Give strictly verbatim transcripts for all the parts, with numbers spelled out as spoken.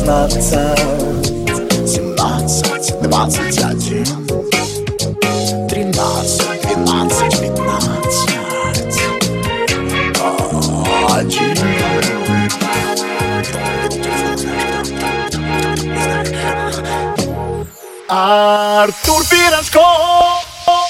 шестнадцать, семнадцать, двадцать один, тринадцать, двенадцать, пятнадцать, один. Артур Пирожков.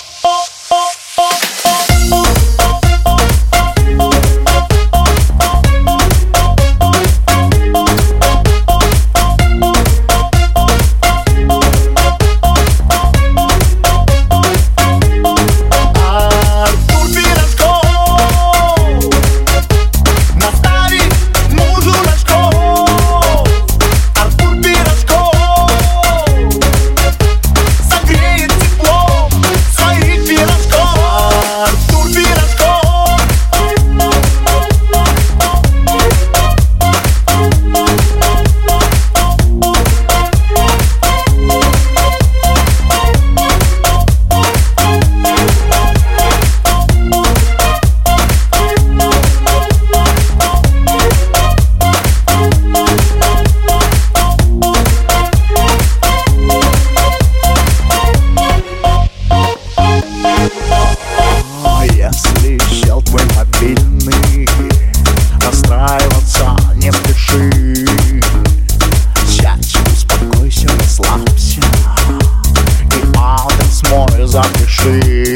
Расстраиваться не спеши, сядь, успокойся, расслабься и адрес мой запиши.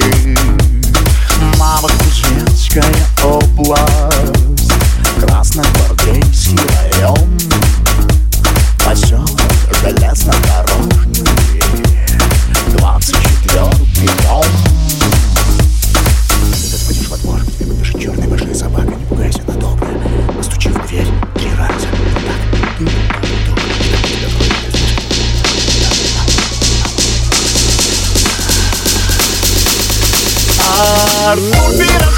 Новокузнецкая область, Красногвардейский район, поселок Железнодорожный, двадцать четвёртый дом. Ты сходишь во двор, тебе побежит черная большая собака. Не пугайся, она добрая. Постучи в дверь три раза. Так. Артур Пирожков.